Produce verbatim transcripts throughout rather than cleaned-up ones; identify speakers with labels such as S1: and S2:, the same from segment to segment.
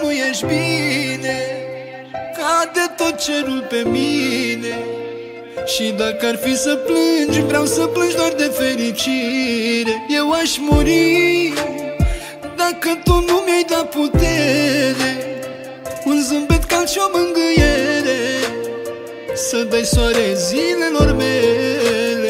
S1: nu ești bine, cade tot cerul pe mine. Și dacă ar fi să plângi, vreau să plângi doar de fericire. Eu aș muri dacă tu nu mi-ai dat putere, un zâmbet cald și o mângâiere, să dai soare zilelor mele.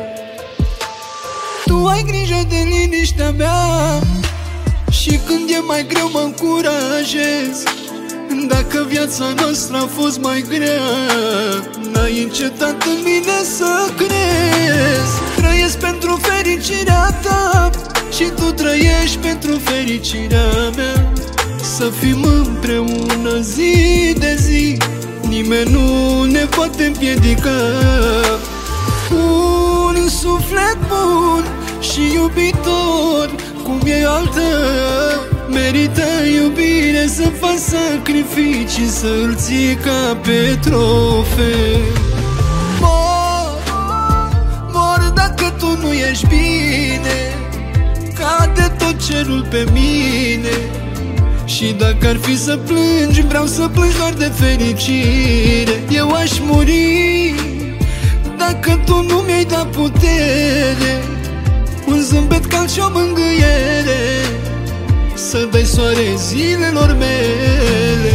S1: Tu ai grijă de liniștea mea și când e mai greu mă încurajez. Dacă viața noastră a fost mai grea, n-ai încetat în mine să crezi. Trăiesc pentru fericirea ta și tu trăiești pentru fericirea mea. Să fim împreună zi de zi, nimeni nu ne poate împiedica. Un suflet bun și iubitor, cum e al tău, merită iubire, să faci sacrificii, să-l ții ca pe trofeu. Mor, mor dacă tu nu ești bine, cade tot cerul pe mine. Și dacă ar fi să plângi, vreau să plângi doar de fericire. Eu aș muri dacă tu nu mi-ai dat putere, un zâmbet cald și o mângâiere, să dai soare zilelor mele.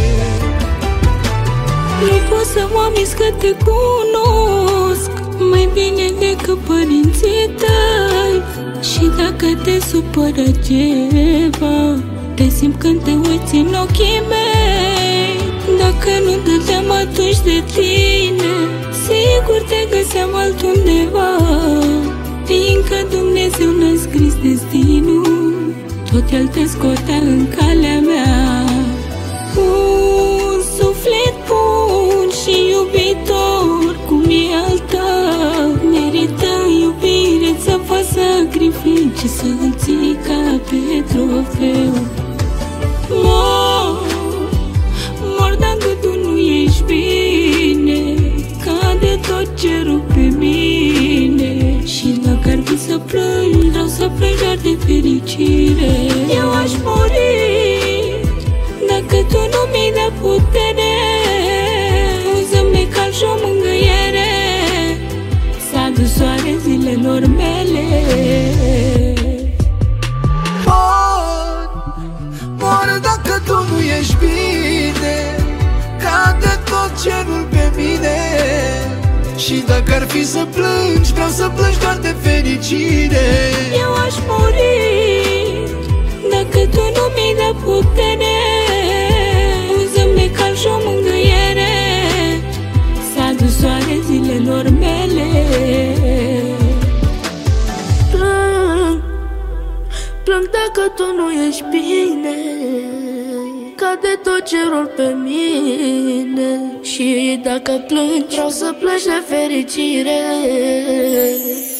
S2: Nu pot să mă mis că te cunosc mai bine decât părinții tăi. Și dacă te supără ceva, te simt când te uiți în ochii mei. Dacă nu dădeam atunci de tine, sigur te găseam altundeva. Fiindcă Dumnezeu n-a scris destinul, tot El te scotea în calea mea. Un suflet bun și iubitor, cum e al tău, merită iubire, să faci sacrificii, să-l ții ca pe trofeu. Mor, mor dacă tu nu ești bine, cade tot cerul pe mine. Și dacă ar fi să plângi, vreau să plângi doar de fericire. Eu aș muri dacă tu nu mi-ai dat putere, un zâmbet cald și o mângâiere, să adu soare zilelor mele.
S1: Mor, mor dacă tu nu ești bine, cade tot cerul pe mine. Și dacă ar fi să plângi, vreau să plângi doar de fericire.
S2: Eu aș muri dacă tu nu mi-ai dat putere, un zâmbet cald și o mângâiere, să adu soare zilelor mele.
S3: Plâng, plâng dacă tu nu ești bine, cade tot cerul pe mine. Și dacă plângi, vreau să plângi de fericire.